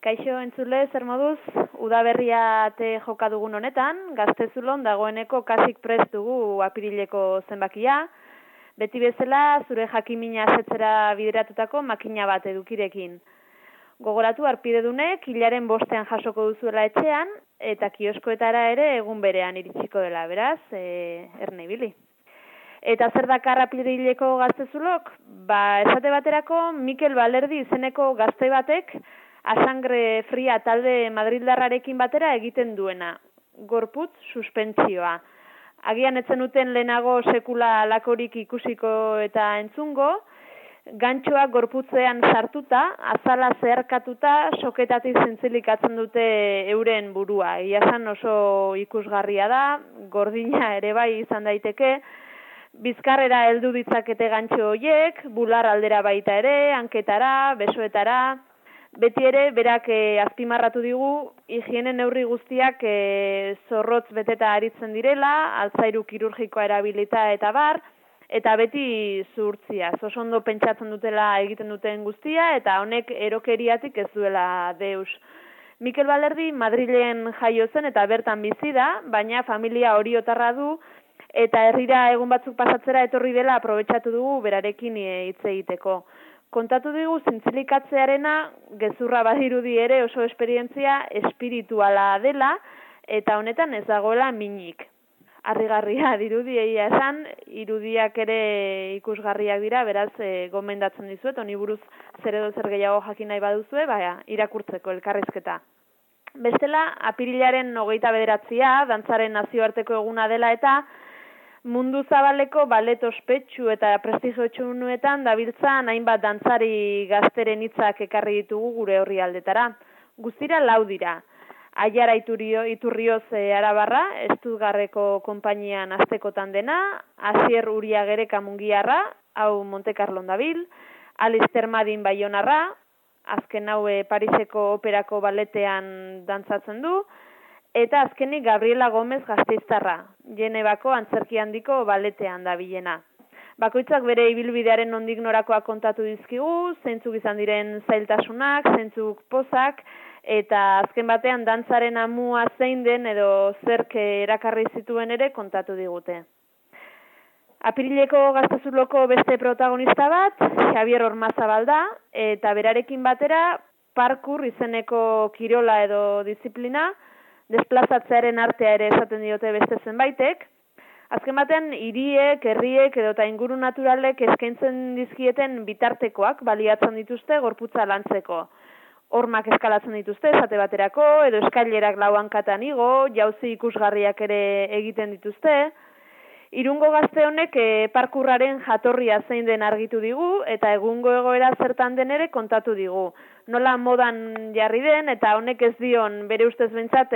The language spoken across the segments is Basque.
Kaixo entzule, zer moduz, udaberria te joka dugun honetan, Gaztezulon dagoeneko kasik prest dugu apirileko zenbakia, beti bezala zure jakimina asetzera bideratutako makina bat edukirekin. Gogoratu arpidedunek hilaren bostean jasoko duzuela etxean, eta kioskoetara ere egun berean iritsiko dela, beraz, erne ibili. Eta zer dakar apirileko Gaztezulok? Esate baterako Mikel Balerdi izeneko gazte batek asangre fria talde madrildarrarekin batera egiten duena, gorputz suspentsioa. Agian etzen duten lehenago sekula lakorik ikusiko eta entzungo, gantxoak gorputzean sartuta, azala zeharkatuta, soketatik zintzilikatzen dute euren burua. Iasan oso ikusgarria da, gordina ere bai izan daiteke, bizkarrera heldu ditzakete gantxo hoiek, bular aldera baita ere, hanketara, besoetara. Beti ere, berak azpimarratu digu, higiene neurri guztiak zorrotz beteta aritzen direla, altzairu kirurgikoa erabilita eta bar, eta beti zuhurtzia. Oso ondo pentsatzen dutela egiten duten guztia, eta honek erokeriatik ez duela deus. Mikel Balerdi Madrilen jaio zen eta bertan bizi da, baina familia oriotarra du, eta herrira egun batzuk pasatzera etorri dela aprobetxatu dugu berarekin hitz egiteko. Kontatu digu zintzilikatzearena gezurra badirudi ere oso esperientzia espirituala dela eta honetan ez dagoela minik. Harrigarria dirudi egia esan, irudiak ere ikusgarriak dira, beraz gomendatzen dizuet, honi buruz zer edo zer gehiago jakin nahi baduzue, irakurtzeko elkarrizketa. Bestela, apirilaren 29, dantzaren nazioarteko eguna dela eta mundu zabaleko balet ospetsu eta prestigiotsuetan dabiltzan hainbat dantzari gazteren hitzak ekarri ditugu gure orrialdetara. Guztira 4 dira. Aiara Iturrioz arabarra, Estudgarreko konpainian astekotan dena, Asier Uriagereka mungiarra, hau Monte Carlon dabil, Alister Madin baionarra, azken hau Pariseko operako baletean dantzatzen du, eta azkenik Gabriela Gomez Gasteiztarra, Genebako antzerki handiko baletean dabilena. Bakoitzak bere ibilbidearen nondik norakoak kontatu dizkigu, zeintzuk izan diren zailtasunak, zeintzuk pozak, eta azken batean dantzaren amua zein den edo zerk erakarri zituen ere kontatu digute. Apirileko Gaztezuloko beste protagonista bat, Xabier Ormazabal da, eta berarekin batera parkour izeneko kirola edo disiplina, desplazatzearen artea ere esaten diote beste zenbaitek. Azken batean, hiriek, herriek edo eta inguru naturalek eskaintzen dizkieten bitartekoak baliatzen dituzte gorputza lantzeko. Hormak eskalatzen dituzte, esate baterako, edo eskailerak lauankatan igo, jauzi ikusgarriak ere egiten dituzte. Irungo gazte honek parkurraren jatorria zein den argitu digu, eta egungo egoera zertan den ere kontatu digu. Nola modan jarri den, eta honek ez dion bere ustez behintzat,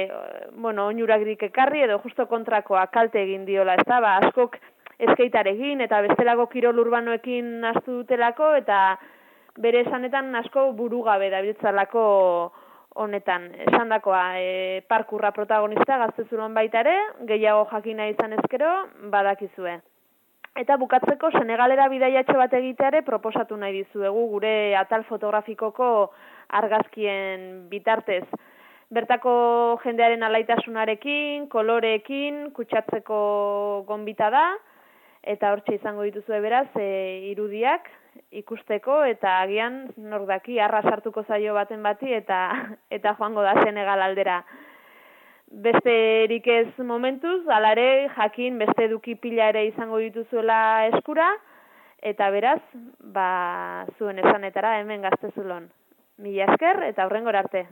oinurakrik ekarri, edo justo kontrakoa kalte egin diola, ez da, askok eskeitarekin, eta bestelako kirol urbanoekin astu dutelako, eta bere esanetan asko burugabe dabiltzalako honetan. Esandakoa, parkurra protagonista Gaztezulon baita ere, gehiago jakina izan ezkero, badakizue. Eta bukatzeko Senegalera bidaiatxo bat egiteare proposatu nahi dizuegu gure atal fotografikoko argazkien bitartez. Bertako jendearen alaitasunarekin, koloreekin, kutsatzeko gonbita da, eta hortxe izango dituzue beraz, irudiak ikusteko, eta agian nordaki arra sartuko zaio baten bati, eta joango da Senegal aldera. Besterik ez momentuz, alare jakin beste eduki pila ere izango dituzuela eskura, eta beraz, zuen esanetara hemen Gaztezulon. Mila esker eta hurrengora arte.